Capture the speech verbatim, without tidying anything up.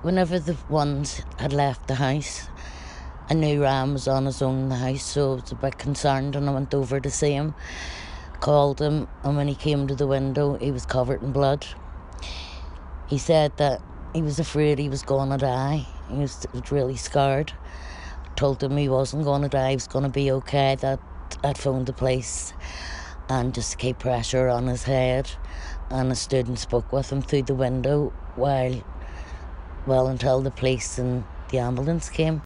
whenever the ones had left the house, I knew Ram was on his own in the house, so I was a bit concerned, and I went over to see him, called him, and when he came to the window, he was covered in blood. He said that he was afraid he was going to die. He was, was really scared. I told him he wasn't going to die, he was going to be okay, that I'd phoned the police and just keep pressure on his head. And I stood and spoke with him through the window while, well, until the police and the ambulance came.